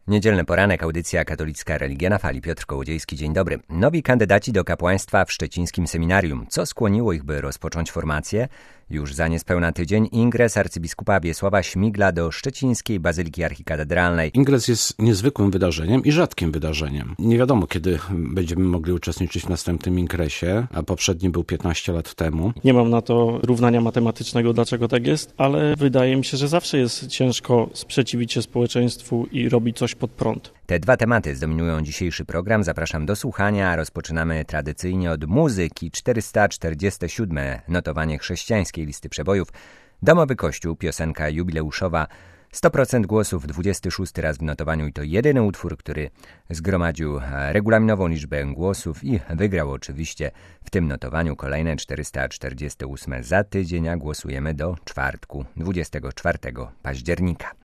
Niedzielny poranek, audycja Katolicka Religia na Fali. Piotr Kołodziejski, dzień dobry. Nowi kandydaci do kapłaństwa w szczecińskim seminarium. Co skłoniło ich, by rozpocząć formację? Już za niespełna tydzień ingres arcybiskupa Wiesława Śmigla do szczecińskiej Bazyliki Archikatedralnej. Ingres jest niezwykłym wydarzeniem i rzadkim wydarzeniem. Nie wiadomo, kiedy będziemy mogli uczestniczyć w następnym ingresie, a poprzedni był 15 lat temu. Nie mam na to równania matematycznego, dlaczego tak jest, ale wydaje mi się, że zawsze jest ciężko sprzeciwić się społeczeństwu i robić coś pod prąd. Te dwa tematy zdominują dzisiejszy program. Zapraszam do słuchania. Rozpoczynamy tradycyjnie od muzyki. 447. notowanie chrześcijańskiej listy przebojów. Domowy Kościół, piosenka jubileuszowa. 100% głosów, 26 raz w notowaniu i to jedyny utwór, który zgromadził regulaminową liczbę głosów i wygrał oczywiście w tym notowaniu. Kolejne 448 za tydzień, a głosujemy do czwartku, 24 października.